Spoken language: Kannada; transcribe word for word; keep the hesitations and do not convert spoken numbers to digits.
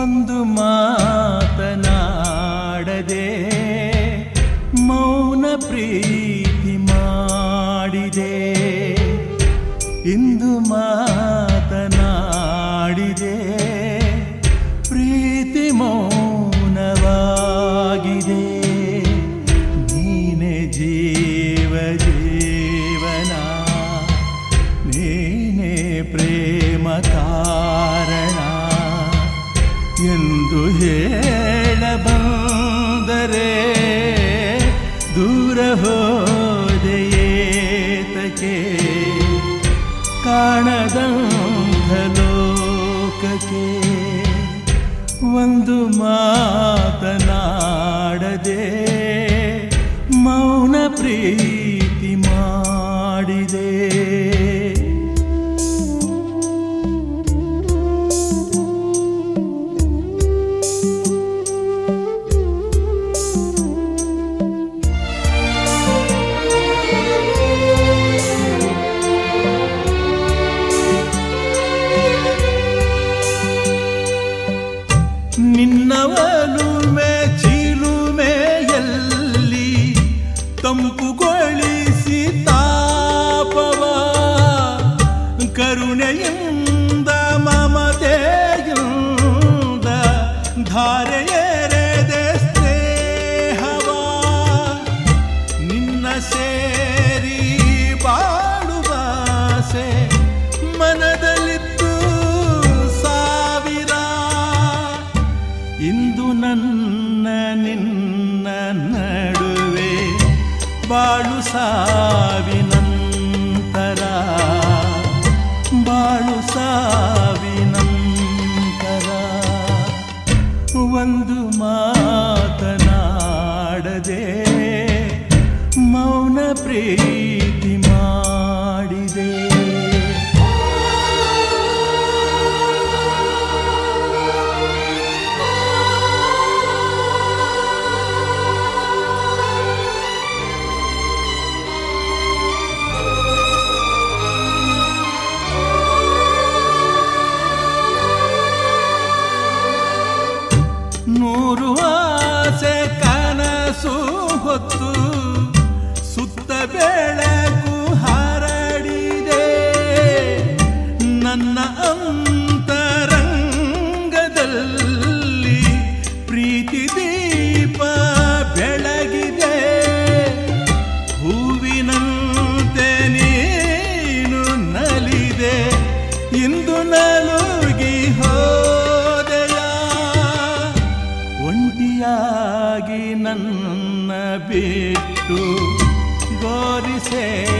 ಒಂದು ಮಾತನಾಡದೆ ಮೌನ ಪ್ರೀತಿ ಮಾಡಿದೆ. ಇಂದು ಮಾತನಾಡಿದೆ ಪ್ರೀತಿ ಮೌನವಾಗಿದೆ. ನೀನೆ ಜೀವ ಜೀವನ, ನೀನೆ ಪ್ರೇಮ ಕಾರಣ ಎಂದು ಹೇಳಬಂದರೆ ದೂರ ಹೋದೆಯೇತಕ್ಕೆ ಕಾಣದಂಥ ಲೋಕಕ್ಕೆ. ಒಂದು ಮಾತನಾಡದೆ ಮೌನ ಪ್ರೀತಿ ಮಾಡಿದೆ. ನಿನ್ನವಲುಮೆ ಚಿಲುಮೆಯಲ್ಲಿ ತಂಪುಗೊಳಿಸಿ ತಾಪವ, ಕರುಣೆಯಿಂದ ಮಮತೆಯಿಂದ ಧಾರೆಯೆರೆದೆ ಸ್ನೇಹವ. ನಿನ್ನ ಸೇರಿ ಬಾಳುವಾಸೆ ಮನದಲ್ಲಿತ್ತು ಸಾವಿರ. ಇಂದು ನನ್ನ ನಿನ್ನ ನಡುವೆ ಬಾಳು ಸಾವಿನಂತರ, ಬಾಳು ಸಾವಿನಂತರ. ಒಂದು ಮಾತನಾಡದೆ ಮೌನ ಪ್ರೀತಿ ಮಾಡಿದೆ. ನೂರು ಆಸೆ ಕನಸು ಹೊತ್ತು ಸುತ್ತ ಬೆಳಕು ಹರಡಿದೆ. ನನ್ನ ಅಂತರಂಗದಲ್ಲಿ ಪ್ರೀತಿ ದೀಪ ಬೆಳಗಿದೆ. ಹೂವಿನಂತೆ ನೀನು ನಲಿದೆ, ಇಂದು ನಲುಗಿ ಹೋದೆಯ. ಒಂಟಿಯಾಗಿ ನನ್ನ ಬಿಟ್ಟು ಗೋರಿ ಸೇರಿದೆಯ.